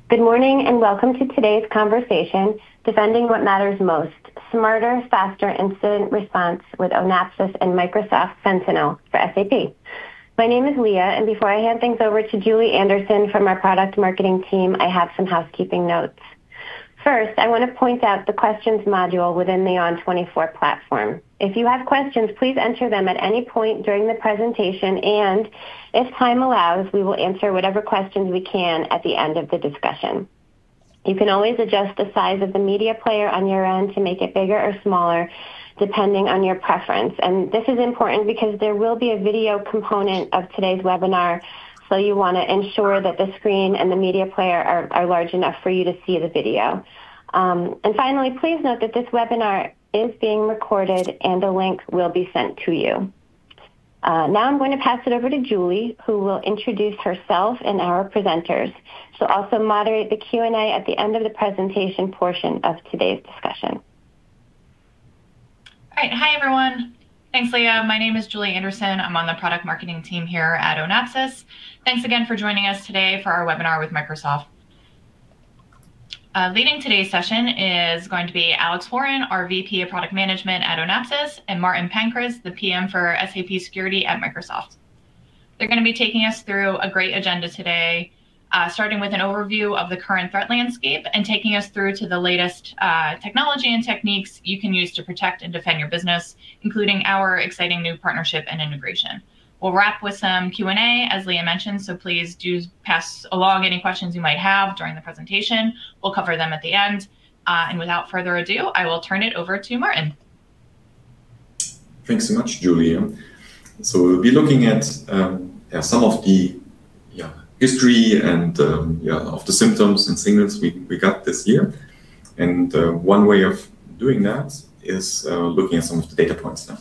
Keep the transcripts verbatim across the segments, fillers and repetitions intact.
Good morning and welcome to today's conversation, Defending What Matters Most, Smarter, Faster Incident Response with Onapsis and Microsoft Sentinel for S A P. My name is Leah, and before I hand things over to Julie Anderson from our product marketing team, I have some housekeeping notes. First, I want to point out the questions module within the O N twenty-four platform. If you have questions, please enter them at any point during the presentation, and if time allows, we will answer whatever questions we can at the end of the discussion. You can always adjust the size of the media player on your end to make it bigger or smaller, depending on your preference. And this is important because there will be a video component of today's webinar, so you want to ensure that the screen and the media player are, are large enough for you to see the video. Um, and finally, please note that this webinar is being recorded and a link will be sent to you. Uh, now I'm going to pass it over to Julie, who will introduce herself and our presenters. She'll also moderate the Q and A at the end of the presentation portion of today's discussion. All right, hi everyone. Thanks, Leah. My name is Julie Anderson. I'm on the product marketing team here at Onapsis. Thanks again for joining us today for our webinar with Microsoft. Uh, leading today's session is going to be Alex Warren, our V P of Product Management at Onapsis, and Martin Pankras, the P M for S A P Security at Microsoft. They're going to be taking us through a great agenda today, uh, starting with an overview of the current threat landscape and taking us through to the latest uh, technology and techniques you can use to protect and defend your business, including our exciting new partnership and integration. We'll wrap with some Q and A, as Leah mentioned, so please do pass along any questions you might have during the presentation. We'll cover them at the end. Uh, and without further ado, I will turn it over to Martin. Thanks so much, Julia. So we'll be looking at um, yeah, some of the yeah, history and um, yeah, of the symptoms and signals we, we got this year. And uh, one way of doing that is uh, looking at some of the data points now.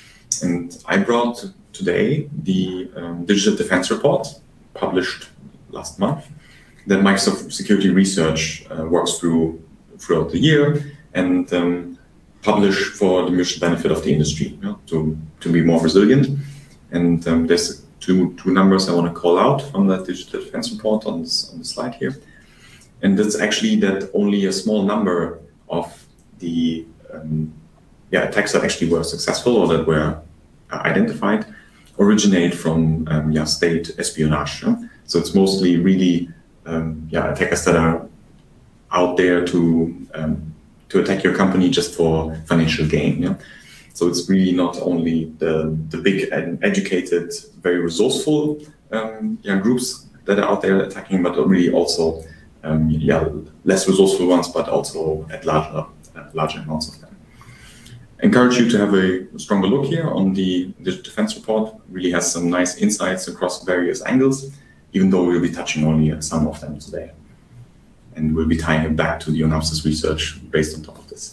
And I brought today the um, Digital Defense Report published last month that Microsoft Security Research uh, works through throughout the year and um, publish for the mutual benefit of the industry, you know, to, to be more resilient. And um, there's two, two numbers I want to call out from that Digital Defense Report on, this, on the slide here. And that's actually that only a small number of the um, yeah, attacks that actually were successful or that were uh, identified originate from um, yeah, state espionage. Yeah? So it's mostly really um, yeah, attackers that are out there to um, to attack your company just for financial gain. Yeah? So it's really not only the, the big and educated, very resourceful um, yeah, groups that are out there attacking, but really also um, yeah, less resourceful ones, but also at larger, uh, larger amounts of them. Encourage you to have a stronger look here on the Digital Defense Report. It really has some nice insights across various angles, even though we'll be touching only on some of them today. And we'll be tying it back to the Onapsis research based on top of this.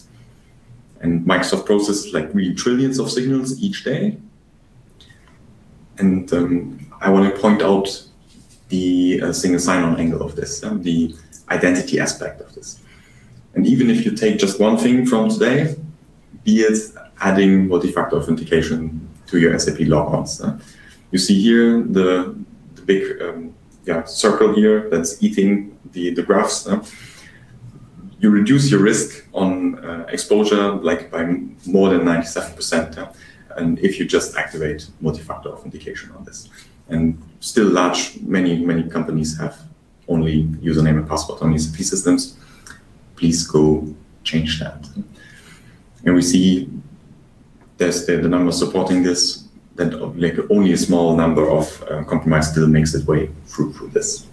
And Microsoft processes like really trillions of signals each day. And um, I want to point out the uh, single sign-on angle of this, uh, the identity aspect of this. And even if you take just one thing from today, be it adding multi-factor authentication to your S A P logons. Uh, you see here the, the big um, yeah, circle here that's eating the, the graphs. Uh. You reduce your risk on uh, exposure like by more than ninety-seven percent. Uh, and if you just activate multi-factor authentication on this. And still large, many, many companies have only username and password on S A P systems. Please go change that. And we see there's the, the number supporting this, that like only a small number of uh, compromise still makes its way through, through this.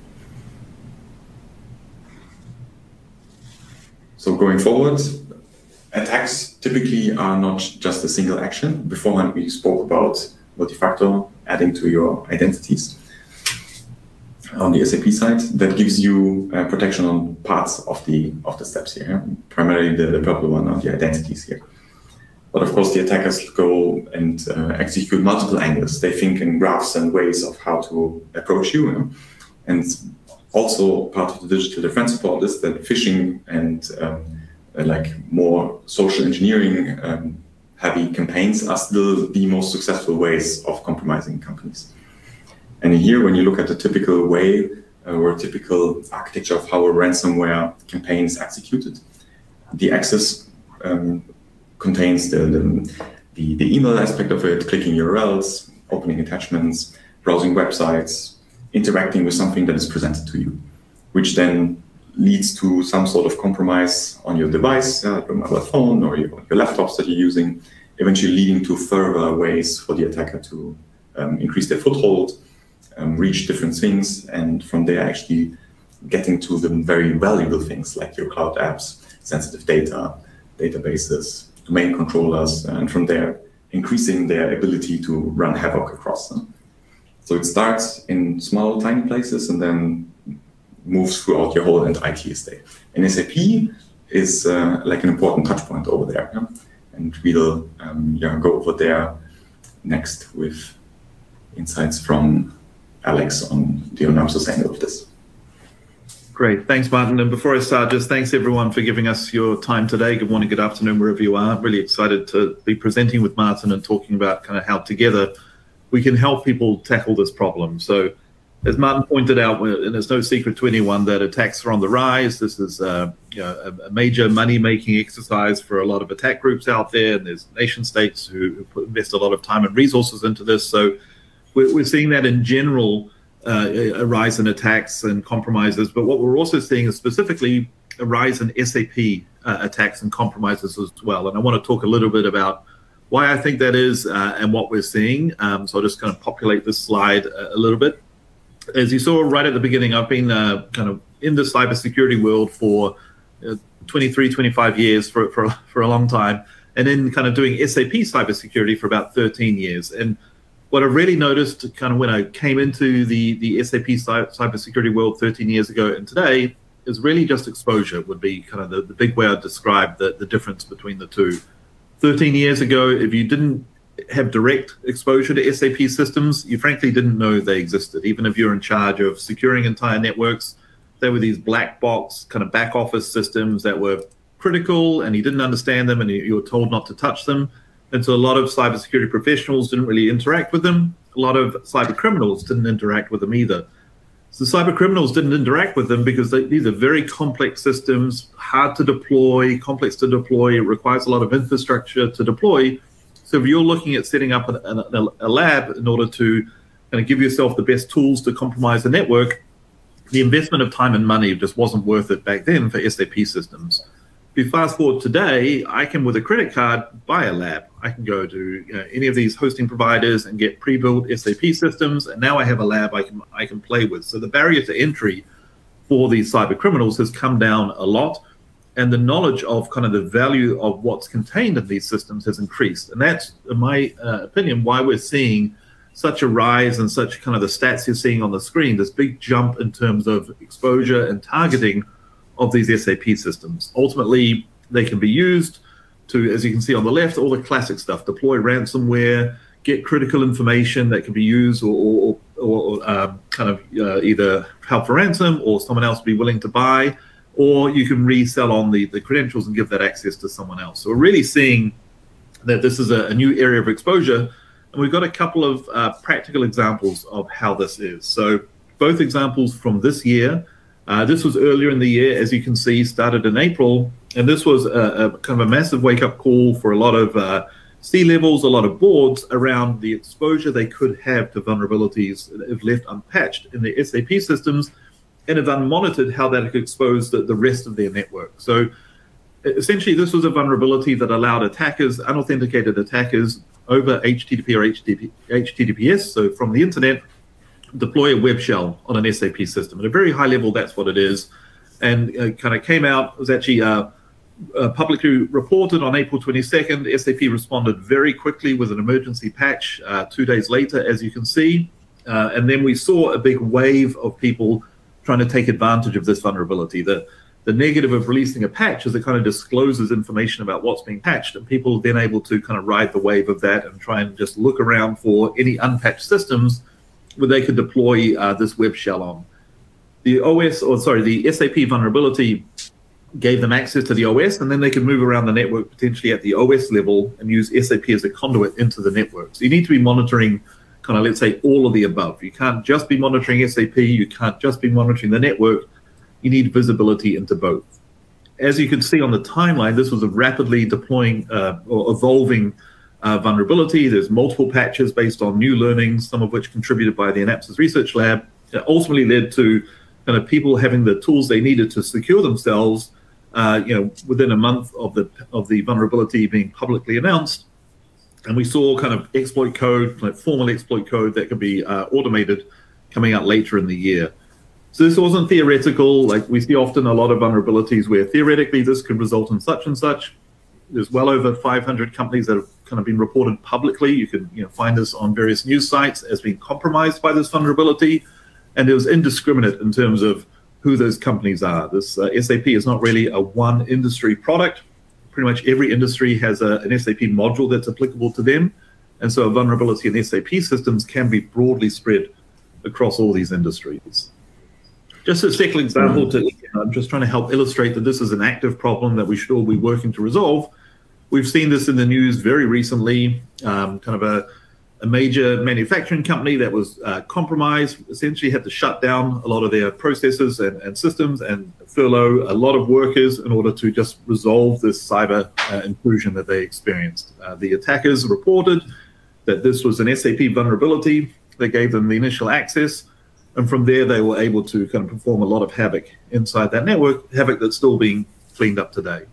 So going forward, attacks typically are not just a single action. Beforehand, we spoke about multi-factor adding to your identities on the S A P side. That gives you uh, protection on parts of the of the steps here, primarily the, the purple one on the identities here. But of course, the attackers go and uh, execute multiple angles. They think in graphs and ways of how to approach you. You know? And also part of the Digital Defense Report is that phishing and um, uh, like more social engineering um, heavy campaigns are still the most successful ways of compromising companies. And here, when you look at the typical way uh, or a typical architecture of how a ransomware campaign is executed. The access um, contains the, the, the, the email aspect of it, clicking U R Ls, opening attachments, browsing websites, interacting with something that is presented to you, which then leads to some sort of compromise on your device, uh, your mobile phone or your, your laptops that you're using, eventually leading to further ways for the attacker to um, increase their foothold, um, reach different things, and from there actually getting to the very valuable things like your cloud apps, sensitive data, databases, domain controllers, and from there increasing their ability to run havoc across them. So it starts in small, tiny places and then moves throughout your whole I T estate. And S A P is uh, like an important touch point over there. Yeah? And we'll um, yeah, go over there next with insights from Alex on the Onapsis angle of this. Great, thanks, Martin. And before I start, just thanks everyone for giving us your time today. Good morning, good afternoon, wherever you are. Really excited to be presenting with Martin and talking about kind of how together we can help people tackle this problem. So as Martin pointed out, and it's no secret to anyone that attacks are on the rise. This is uh, you know, a major money-making exercise for a lot of attack groups out there, and there's nation states who invest a lot of time and resources into this. So we're, we're seeing that in general, uh, a rise in attacks and compromises. But what we're also seeing is specifically a rise in S A P uh, attacks and compromises as well. And I want to talk a little bit about why I think that is uh, and what we're seeing. Um, so I'll just kind of populate this slide a, a little bit. As you saw right at the beginning, I've been uh, kind of in the cybersecurity world for uh, twenty-three, twenty-five years, for, for, for a long time, and then kind of doing S A P cybersecurity for about thirteen years. And what I really noticed kind of when I came into the, the S A P cybersecurity world thirteen years ago and today is really just exposure would be kind of the, the big way I'd describe the, the difference between the two. thirteen years ago, if you didn't have direct exposure to S A P systems, you frankly didn't know they existed. Even if you're in charge of securing entire networks, they were these black box kind of back office systems that were critical, and you didn't understand them, and you were told not to touch them. And so a lot of cybersecurity professionals didn't really interact with them. A lot of cyber criminals didn't interact with them either. So cyber criminals didn't interact with them because they, these are very complex systems, hard to deploy, complex to deploy. It requires a lot of infrastructure to deploy. So if you're looking at setting up a, a, a lab in order to kind of give yourself the best tools to compromise the network, the investment of time and money just wasn't worth it back then for S A P systems. If you fast forward today, I can, with a credit card, buy a lab. I can go to you know, any of these hosting providers and get pre-built S A P systems, and now I have a lab I can, I can play with. So the barrier to entry for these cyber criminals has come down a lot, and the knowledge of kind of the value of what's contained in these systems has increased. And that's, in my uh, opinion, why we're seeing such a rise and such kind of the stats you're seeing on the screen, this big jump in terms of exposure and targeting of these S A P systems. Ultimately, they can be used to, as you can see on the left, all the classic stuff, deploy ransomware, get critical information that can be used or, or, or uh, kind of uh, either help for ransom or someone else be willing to buy, or you can resell on the, the credentials and give that access to someone else. So we're really seeing that this is a, a new area of exposure, and we've got a couple of uh, practical examples of how this is. So both examples from this year. Uh, this was earlier in the year, as you can see, started in April, and this was a, a kind of a massive wake-up call for a lot of uh, C-levels, a lot of boards around the exposure they could have to vulnerabilities if left unpatched in the S A P systems, and if unmonitored, how that could expose the, the rest of their network. So essentially, this was a vulnerability that allowed attackers, unauthenticated attackers, over H T T P or H T T P S, so from the internet, deploy a web shell on an S A P system. At a very high level, that's what it is. And uh, kind of came out, it was actually uh, uh, publicly reported on April twenty-second. S A P responded very quickly with an emergency patch uh, two days later, as you can see. Uh, and then we saw a big wave of people trying to take advantage of this vulnerability. The, the negative of releasing a patch is it kind of discloses information about what's being patched, and people are then able to kind of ride the wave of that and try and just look around for any unpatched systems where they could deploy uh, this web shell on. The O S, or sorry, the S A P vulnerability gave them access to the O S, and then they could move around the network potentially at the O S level and use S A P as a conduit into the network. So you need to be monitoring kind of, let's say, all of the above. You can't just be monitoring S A P, you can't just be monitoring the network, you need visibility into both. As you can see on the timeline, this was a rapidly deploying uh, or evolving uh, vulnerability. There's multiple patches based on new learnings, some of which contributed by the Anapsys Research Lab. It ultimately led to kind of people having the tools they needed to secure themselves, uh, you know, within a month of the of the vulnerability being publicly announced. And we saw kind of exploit code, like formal exploit code that could be uh, automated coming out later in the year. So this wasn't theoretical. Like we see often a lot of vulnerabilities where theoretically this could result in such and such. There's well over five hundred companies that have kind of been reported publicly. You can you know, find this on various news sites as being compromised by this vulnerability. And it was indiscriminate in terms of who those companies are. This uh, S A P is not really a one industry product. Pretty much every industry has a, an S A P module that's applicable to them. And so a vulnerability in S A P systems can be broadly spread across all these industries. Just a second example, to, you know, I'm just trying to help illustrate that this is an active problem that we should all be working to resolve. We've seen this in the news very recently, um, kind of a A major manufacturing company that was uh, compromised, essentially had to shut down a lot of their processes and, and systems and furlough a lot of workers in order to just resolve this cyber uh, intrusion that they experienced. Uh, the attackers reported that this was an S A P vulnerability that gave them the initial access, and from there they were able to kind of perform a lot of havoc inside that network, havoc that's still being cleaned up today.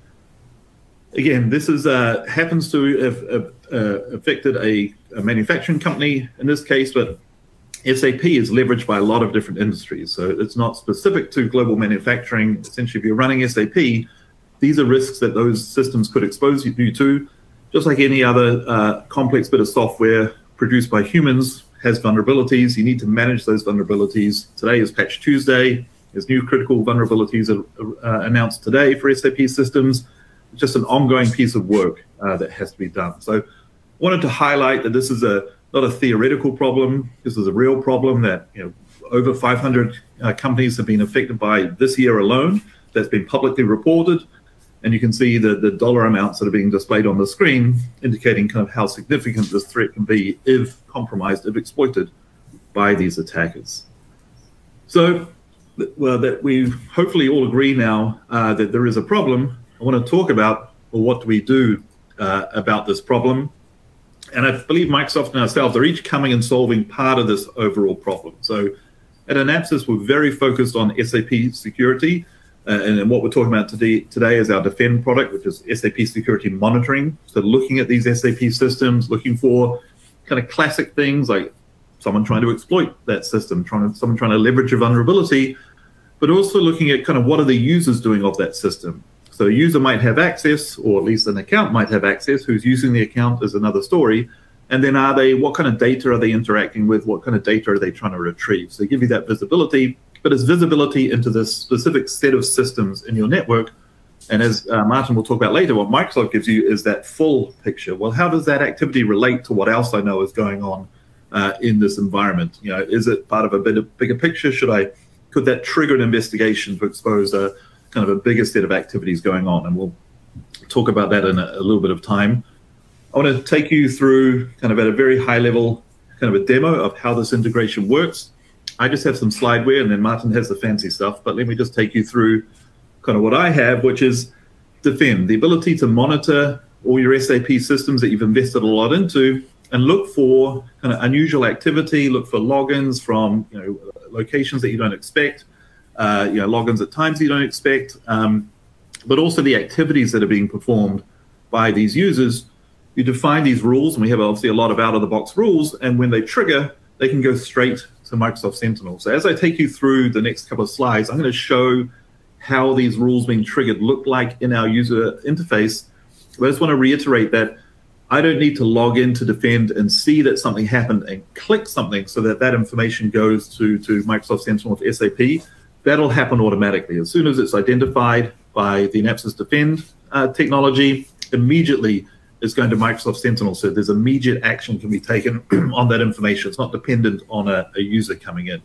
Again, this is uh, happens to have uh, affected a, a manufacturing company in this case, but S A P is leveraged by a lot of different industries. So it's not specific to global manufacturing. Essentially, if you're running S A P, these are risks that those systems could expose you to, just like any other uh, complex bit of software produced by humans has vulnerabilities. You need to manage those vulnerabilities. Today is Patch Tuesday. There's new critical vulnerabilities uh, announced today for S A P systems. It's just an ongoing piece of work uh, that has to be done. So I wanted to highlight that this is a not a theoretical problem. This is a real problem that you know over five hundred uh, companies have been affected by this year alone. That's been publicly reported. And you can see the, the dollar amounts that are being displayed on the screen, indicating kind of how significant this threat can be if compromised, if exploited by these attackers. So well, that we hopefully all agree now uh, that there is a problem. I want to talk about, well, what do we do uh, about this problem? And I believe Microsoft and ourselves are each coming and solving part of this overall problem. So at Anapsys, we're very focused on S A P security. Uh, and, and what we're talking about today, today is our Defend product, which is S A P security monitoring. So looking at these S A P systems, looking for kind of classic things like someone trying to exploit that system, trying to, someone trying to leverage a vulnerability, but also looking at kind of what are the users doing of that system. So a user might have access, or at least an account might have access. Who's using the account is another story. And then are they, what kind of data are they interacting with? What kind of data are they trying to retrieve? So they give you that visibility, but it's visibility into this specific set of systems in your network. And as uh, Martin will talk about later, what Microsoft gives you is that full picture. Well, how does that activity relate to what else I know is going on uh, in this environment? You know, is it part of a bit of bigger picture? Should I, could that trigger an investigation to expose a kind of a bigger set of activities going on? And we'll talk about that in a, a little bit of time. I want to take you through kind of at a very high level, kind of a demo of how this integration works. I just have some slideware and then Martin has the fancy stuff, but let me just take you through kind of what I have, which is Defend, the ability to monitor all your S A P systems that you've invested a lot into and look for kind of unusual activity, look for logins from you know locations that you don't expect, uh, you know, logins at times you don't expect, um, but also the activities that are being performed by these users. You define these rules, and we have obviously a lot of out-of-the-box rules, and when they trigger, they can go straight to Microsoft Sentinel. So as I take you through the next couple of slides, I'm going to show how these rules being triggered look like in our user interface. But I just want to reiterate that I don't need to log in to Defend and see that something happened and click something so that that information goes to, to Microsoft Sentinel with S A P. That'll happen automatically. As soon as it's identified by the Anapsys Defend uh, technology, immediately it's going to Microsoft Sentinel. So there's immediate action can be taken on that information. It's not dependent on a, a user coming in.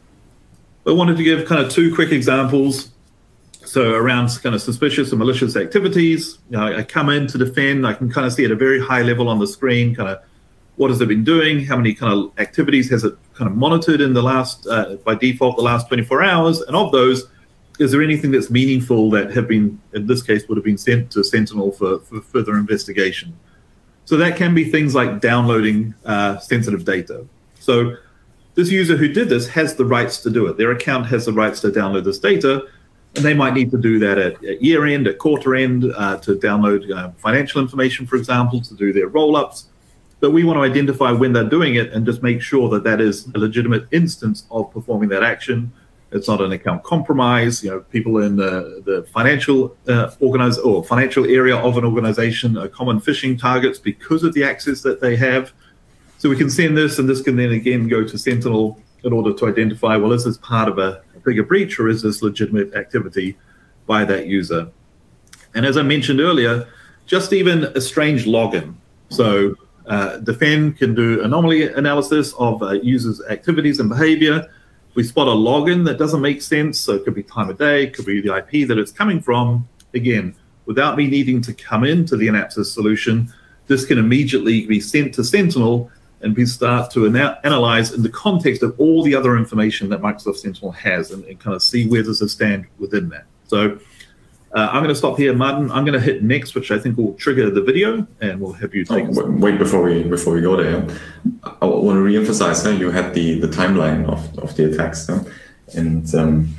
I wanted to give kind of two quick examples. So around kind of suspicious and malicious activities, you know, I come in to Defend, I can kind of see at a very high level on the screen, kind of what has it been doing, how many kind of activities has it kind of monitored in the last, uh, by default, the last twenty-four hours, and of those, is there anything that's meaningful that have been, in this case, would have been sent to Sentinel for, for further investigation? So that can be things like downloading uh, sensitive data. So this user who did this has the rights to do it. Their account has the rights to download this data, and they might need to do that at, at year end, at quarter end, uh, to download uh, financial information, for example, to do their roll-ups. But we want to identify when they're doing it and just make sure that that is a legitimate instance of performing that action. It's not an account compromise. You know, people in the, the financial uh, organize or financial area of an organization are common phishing targets because of the access that they have. So we can send this, and this can then again go to Sentinel in order to identify, well, is this part of a, a bigger breach, or is this legitimate activity by that user? And as I mentioned earlier, just even a strange login. So uh, Defend can do anomaly analysis of uh, users' activities and behavior. We spot a login that doesn't make sense, so it could be time of day, it could be the I P that it's coming from. Again, without me needing to come into the Anapsys solution, this can immediately be sent to Sentinel and we start to ana analyze in the context of all the other information that Microsoft Sentinel has, and, and kind of see where does it stand within that. So uh, I'm going to stop here, Martin. I'm going to hit next, which I think will trigger the video, and we'll have you take. Oh, wait, before we before we go there, I want to reemphasize. Uh, you had the the timeline of of the attacks, uh, and um,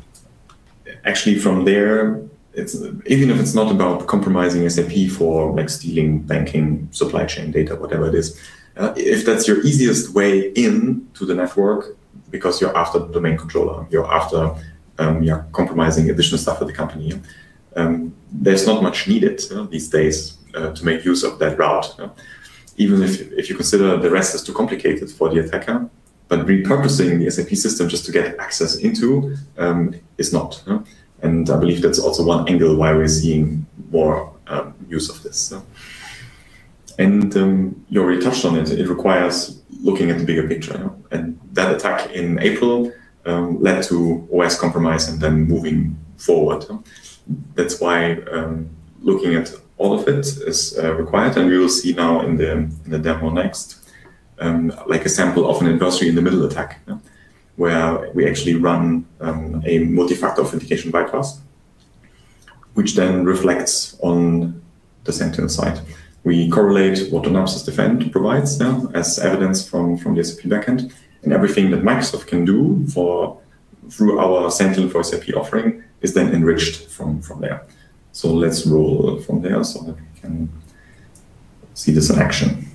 actually from there, it's even if it's not about compromising S A P for like stealing banking, supply chain data, whatever it is. Uh, if that's your easiest way in to the network, because you're after the domain controller, you're after um, you're compromising additional stuff at the company, um, there's not much needed uh, these days uh, to make use of that route. Uh, even if, if you consider the rest is too complicated for the attacker, but repurposing the S A P system just to get access into um, is not. Uh, and I believe that's also one angle why we're seeing more um, use of this. Uh. And um, you already touched on it. It requires looking at the bigger picture. You know? And that attack in April um, led to O S compromise and then moving forward. You know? That's why um, looking at all of it is uh, required. And we will see now in the, in the demo next, um, like a sample of an adversary in the middle attack, you know? Where we actually run um, a multi-factor authentication bypass, which then reflects on the Sentinel side. We correlate what Anapsys Defend provides yeah, as evidence from, from the S A P backend, and everything that Microsoft can do for through our Sentinel for S A P offering is then enriched from, from there. So let's roll from there so that we can see this in action.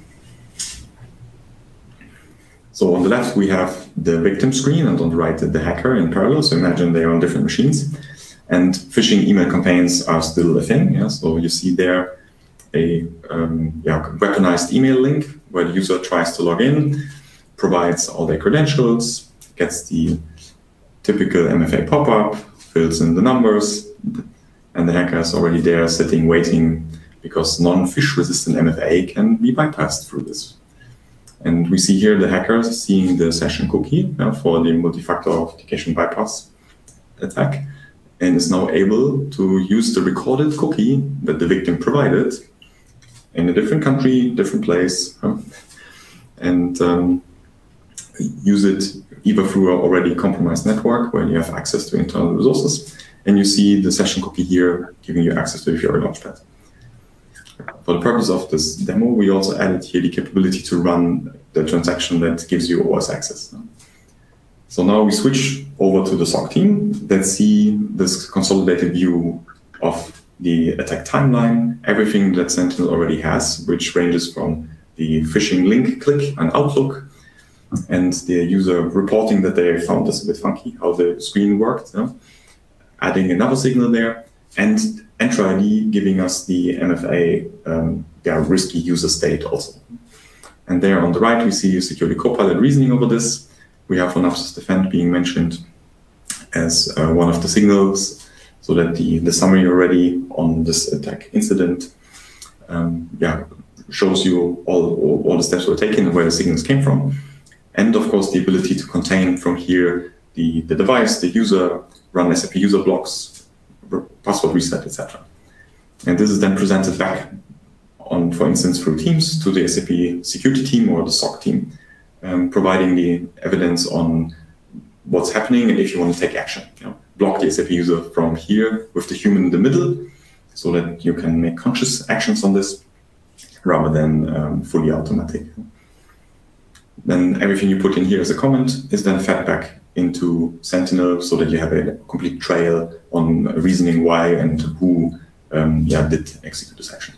So on the left, we have the victim screen, and on the right, the hacker in parallel. So imagine they are on different machines. And phishing email campaigns are still a thing. Yeah? So you see there a um, yeah, weaponized email link where the user tries to log in, provides all their credentials, gets the typical M F A pop-up, fills in the numbers, and the hacker is already there sitting, waiting, because non-phish resistant M F A can be bypassed through this. And we see here the hacker seeing the session cookie yeah, for the multi-factor authentication bypass attack, and is now able to use the recorded cookie that the victim provided in a different country, different place, huh? and um, use it either through an already compromised network where you have access to internal resources, and you see the session cookie here giving you access to the Fiori Launchpad. For the purpose of this demo, we also added here the capability to run the transaction that gives you O S access. So now we switch over to the S O C team that see this consolidated view of the attack timeline, everything that Sentinel already has, which ranges from the phishing link click on Outlook, and the user reporting that they found this a bit funky, how the screen worked, you know? Adding another signal there, and Entra I D giving us the M F A um, yeah, risky user state also. And there on the right, we see Security Copilot reasoning over this. We have Anapsys Defend being mentioned as uh, one of the signals, so that the, the summary already on this attack incident um, yeah, shows you all, all, all the steps were taken and where the signals came from. And of course, the ability to contain from here the, the device, the user, run S A P user blocks, password reset, et cetera. And this is then presented back on, for instance, through Teams to the S A P security team or the S O C team, um, providing the evidence on what's happening and if you want to take action. You know, block the S A P user from here with the human in the middle so that you can make conscious actions on this rather than um, fully automatic. Then everything you put in here as a comment is then fed back into Sentinel so that you have a complete trail on reasoning why and who um, yeah, did execute this action.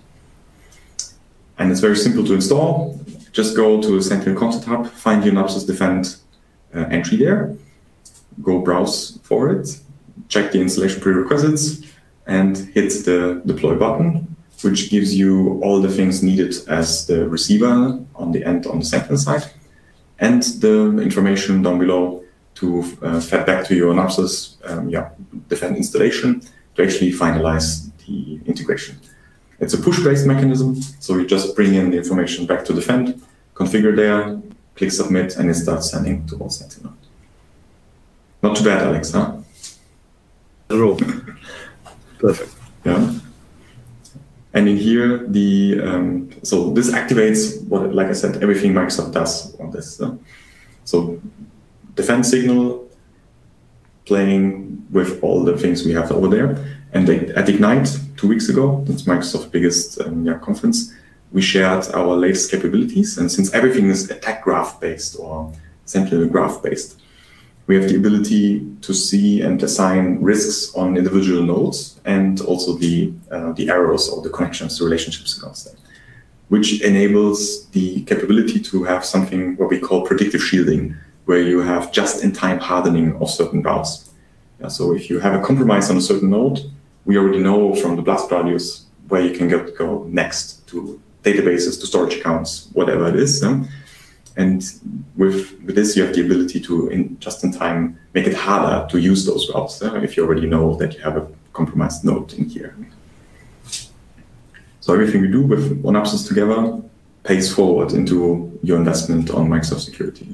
And it's very simple to install. Just go to Sentinel Content Hub, find your Synapse Defend uh, entry there, go browse for it, check the installation prerequisites, and hit the deploy button, which gives you all the things needed as the receiver on the end on the Sentinel side, and the information down below to uh, fed back to your Synapse um, yeah, Defend installation to actually finalize the integration. It's a push-based mechanism, so you just bring in the information back to Defend, configure there, click submit, and it starts sending towards Sentinel. Not too bad, Alex, huh? Not at all. Perfect. Yeah. And in here, the um, so this activates what, like I said, everything Microsoft does on this. Uh, so Defend signal playing with all the things we have over there. And they, at Ignite two weeks ago, that's Microsoft's biggest um, yeah, conference, we shared our latest capabilities. And since everything is attack graph based or Sentinel graph based, we have the ability to see and assign risks on individual nodes and also the, uh, the errors or the connections, the relationships against them, which enables the capability to have something what we call predictive shielding, where you have just-in-time hardening of certain routes. Yeah, so if you have a compromise on a certain node, we already know from the blast radius where you can go, go next to databases, to storage accounts, whatever it is. Yeah? And with, with this, you have the ability to, in, just in time, make it harder to use those routes uh, if you already know that you have a compromised node in here. So everything we do with Synapse together pays forward into your investment on Microsoft security.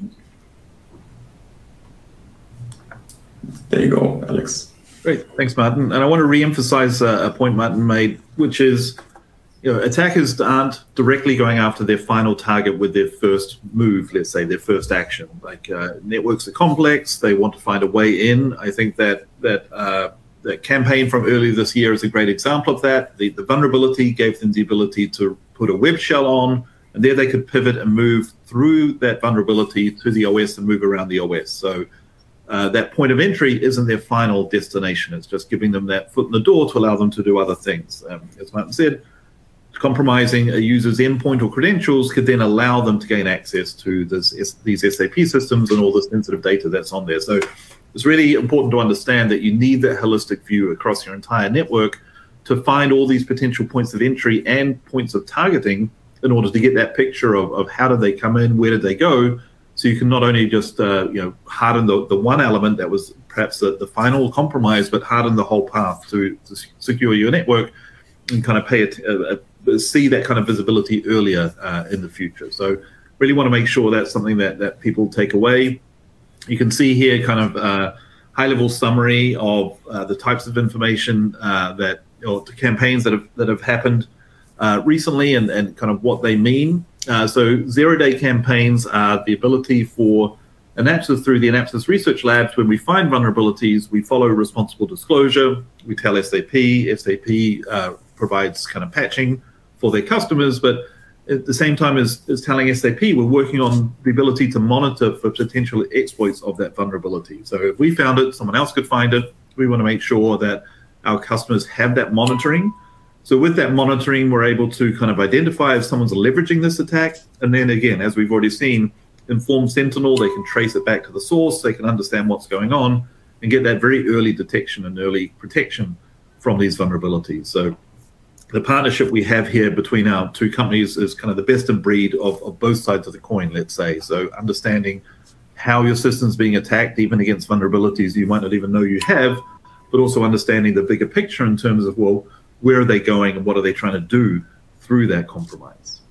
There you go, Alex. Great, thanks, Martin. And I want to re-emphasize uh, a point Martin made, which is, you know, attackers aren't directly going after their final target with their first move, let's say, their first action. Like uh, networks are complex, they want to find a way in. I think that that uh, that campaign from earlier this year is a great example of that. The, the vulnerability gave them the ability to put a web shell on, and there they could pivot and move through that vulnerability to the O S and move around the O S. So uh, that point of entry isn't their final destination. It's just giving them that foot in the door to allow them to do other things. Um, as Martin said, compromising a user's endpoint or credentials could then allow them to gain access to this, these S A P systems and all the sensitive data that's on there. So it's really important to understand that you need that holistic view across your entire network to find all these potential points of entry and points of targeting in order to get that picture of, of how did they come in, where did they go, so you can not only just uh, you know, harden the, the one element that was perhaps the, the final compromise, but harden the whole path to, to secure your network and kind of pay it, uh, see that kind of visibility earlier uh, in the future. So really want to make sure that's something that, that people take away. You can see here kind of uh, high-level summary of uh, the types of information uh, that, or the campaigns that have, that have happened uh, recently and, and kind of what they mean. Uh, so zero-day campaigns are the ability for Synapse through the Synapse Research Labs. When we find vulnerabilities, we follow responsible disclosure. We tell S A P, S A P uh, provides kind of patching for their customers, but at the same time as, as telling S A P, we're working on the ability to monitor for potential exploits of that vulnerability. So if we found it, someone else could find it. We want to make sure that our customers have that monitoring. So with that monitoring, we're able to kind of identify if someone's leveraging this attack. And then again, as we've already seen, inform Sentinel, they can trace it back to the source, they can understand what's going on and get that very early detection and early protection from these vulnerabilities. So the partnership we have here between our two companies is kind of the best in breed of, of both sides of the coin, let's say. So understanding how your system's being attacked, even against vulnerabilities you might not even know you have, but also understanding the bigger picture in terms of, well, where are they going and what are they trying to do through that compromise?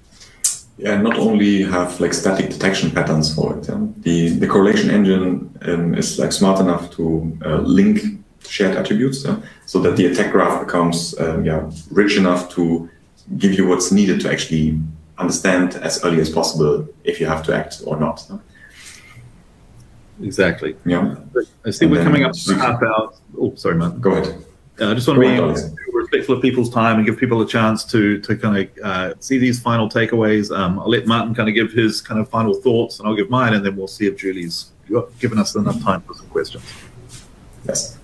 Yeah, not only have like static detection patterns for it. Yeah. The, the correlation engine um, is like smart enough to uh, link shared attributes, uh, so that the attack graph becomes uh, yeah, rich enough to give you what's needed to actually understand as early as possible if you have to act or not. No? Exactly. Yeah. I see we're coming up to half hour. Oh, sorry, Martin. Go ahead. Uh, I just want to be respectful of people's time and give people a chance to to kind of uh, see these final takeaways. Um, I'll let Martin kind of give his kind of final thoughts, and I'll give mine, and then we'll see if Julie's given us enough time for some questions. Yes.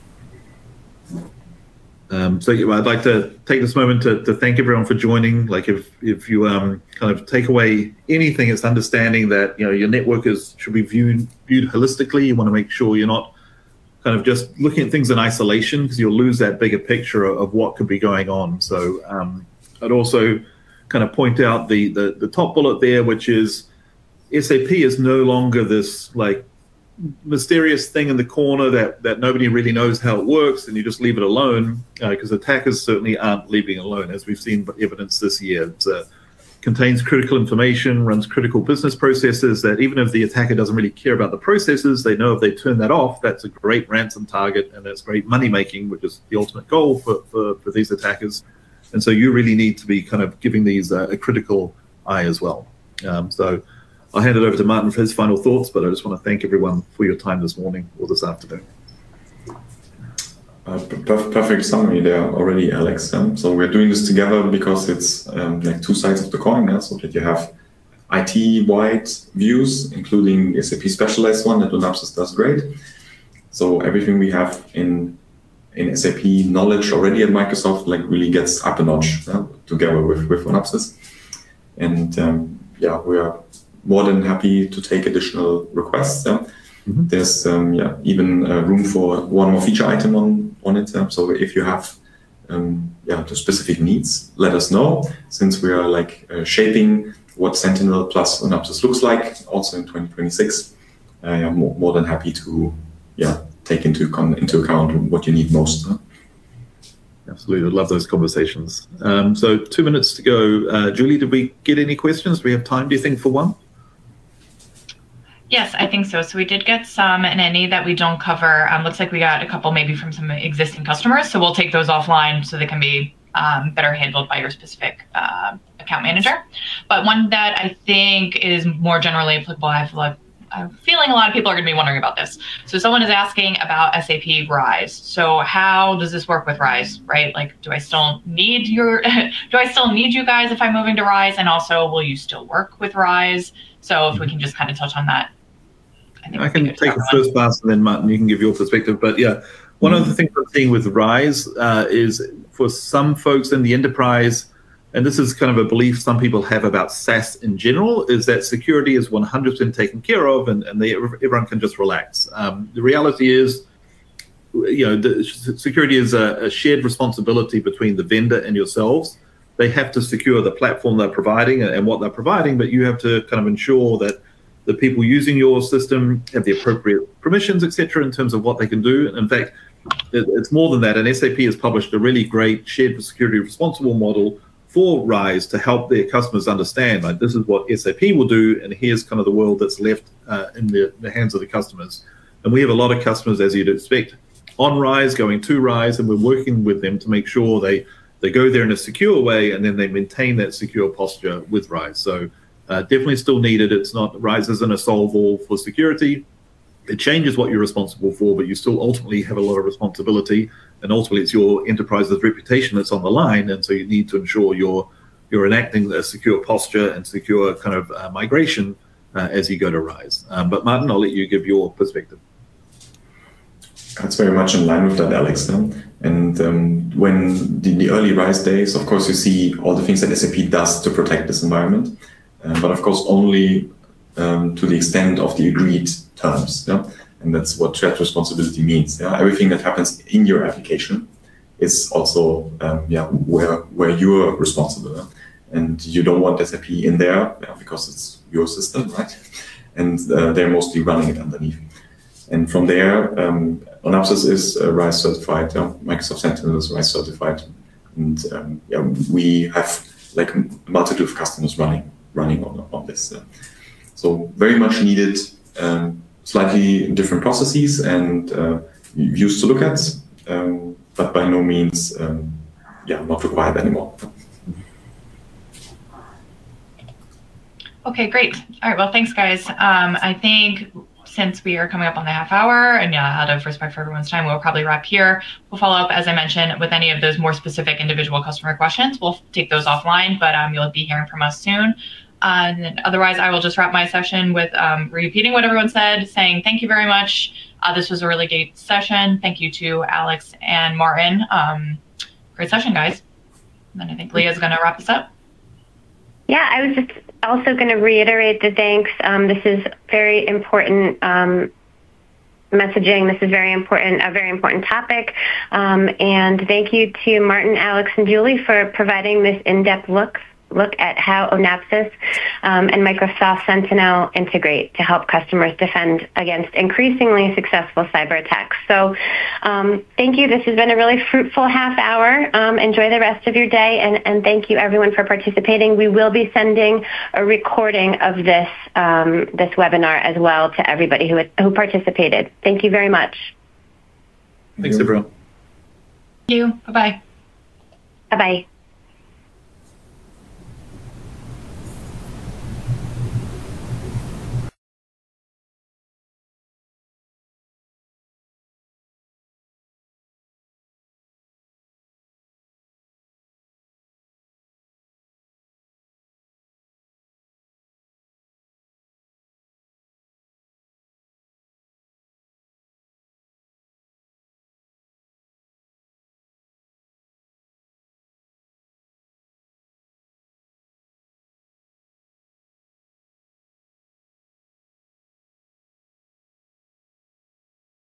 Um, so yeah, I'd like to take this moment to, to thank everyone for joining. Like if if you um, kind of take away anything, it's understanding that you know your network is should be viewed viewed holistically. You want to make sure you're not kind of just looking at things in isolation, because you'll lose that bigger picture of, of what could be going on. So um, I'd also kind of point out the, the the top bullet there, which is S A P is no longer this like mysterious thing in the corner that that nobody really knows how it works, and you just leave it alone, because uh, attackers certainly aren't leaving it alone, as we've seen evidence this year. It uh, contains critical information, runs critical business processes that even if the attacker doesn't really care about the processes, they know if they turn that off, that's a great ransom target, and that's great money making, which is the ultimate goal for, for, for these attackers. And so you really need to be kind of giving these uh, a critical eye as well. Um, so I'll hand it over to Martin for his final thoughts, but I just want to thank everyone for your time this morning or this afternoon. Uh, perfect summary there already, Alex. Um, so we're doing this together because it's um, like two sides of the coin, yeah? So that you have I T-wide views, including S A P specialized one that Onapsis does great. So everything we have in in S A P knowledge already at Microsoft like really gets up a notch, yeah? Together with with Onapsis, and um, yeah, we are more than happy to take additional requests. Yeah? Mm-hmm. There's um, yeah even uh, room for one more feature item on on it. Um, so if you have um, yeah the specific needs, let us know. Since we are like uh, shaping what Sentinel plus Onapsis looks like also in twenty twenty-six, I am more, more than happy to yeah take into con into account what you need most. Huh? Absolutely, I'd love those conversations. Um, so two minutes to go. Uh, Julie, did we get any questions? Do we have time, do you think, for one? Yes, I think so. So we did get some, and any that we don't cover, um, looks like we got a couple maybe from some existing customers. So we'll take those offline so they can be um, better handled by your specific uh, account manager. But one that I think is more generally applicable, I feel like, I'm feeling a lot of people are going to be wondering about this. So someone is asking about S A P Rise. So how does this work with Rise, right? Like, do I still need your, do I still need you guys if I'm moving to Rise? And also, will you still work with Rise? So if we can just kind of touch on that. I, think I can take a first pass, and then Martin, you can give your perspective. But yeah, one mm-hmm. of the things I'm seeing with Rise uh, is for some folks in the enterprise, and this is kind of a belief some people have about SaaS in general, is that security is one hundred percent taken care of, and, and they, everyone can just relax. Um, the reality is, you know, the security is a, a shared responsibility between the vendor and yourselves. They have to secure the platform they're providing and what they're providing, but you have to kind of ensure that the people using your system have the appropriate permissions, et cetera, in terms of what they can do. In fact, it, it's more than that. And S A P has published a really great shared security responsible model for Rise to help their customers understand, like, this is what S A P will do, and here's kind of the world that's left uh, in the, the hands of the customers. And we have a lot of customers, as you'd expect, on Rise, going to Rise, and we're working with them to make sure they, they go there in a secure way, and then they maintain that secure posture with Rise. So Uh, definitely still needed. It's not, Rise isn't a solve-all for security. It changes what you're responsible for, but you still ultimately have a lot of responsibility, and ultimately it's your enterprise's reputation that's on the line, and so you need to ensure you're you're enacting a secure posture and secure kind of uh, migration uh, as you go to Rise. Um, but Martin, I'll let you give your perspective. That's very much in line with that, Alex. Huh? And um, when the, the early Rise days, of course, you see all the things that S A P does to protect this environment. Uh, but of course, only um, to the extent of the agreed terms. Yeah? And that's what threat responsibility means. Yeah? Everything that happens in your application is also um, yeah, where, where you're responsible. Yeah? And you don't want S A P in there yeah, because it's your system, right? And uh, they're mostly running it underneath. And from there, um, Onapsis is uh, Rise certified. Yeah? Microsoft Sentinel is Rise certified. And um, yeah, we have like a multitude of customers running. running on, on this. Uh, so very much needed, um, slightly different processes and uh, views to look at, um, but by no means, um, yeah, not required anymore. Okay, great. All right, well, thanks, guys. Um, I think since we are coming up on the half hour and yeah, out of respect for everyone's time, we'll probably wrap here. We'll follow up, as I mentioned, with any of those more specific individual customer questions. We'll take those offline, but um, you'll be hearing from us soon. Uh, and otherwise, I will just wrap my session with um, repeating what everyone said, saying thank you very much. Uh, this was a really great session. Thank you to Alex and Martin. Um, great session, guys. And then I think Leah's going to wrap this up. Yeah, I was just also going to reiterate the thanks. Um, this is very important um, messaging. This is very important, a very important topic. Um, and thank you to Martin, Alex, and Julie for providing this in-depth look look at how ONAPSIS um, and Microsoft Sentinel integrate to help customers defend against increasingly successful cyber attacks. So um, thank you. This has been a really fruitful half hour. Um, enjoy the rest of your day, and, and thank you everyone for participating. We will be sending a recording of this um, this webinar as well to everybody who, who participated. Thank you very much. Thanks, everyone. Thank you. Bye-bye. Bye-bye.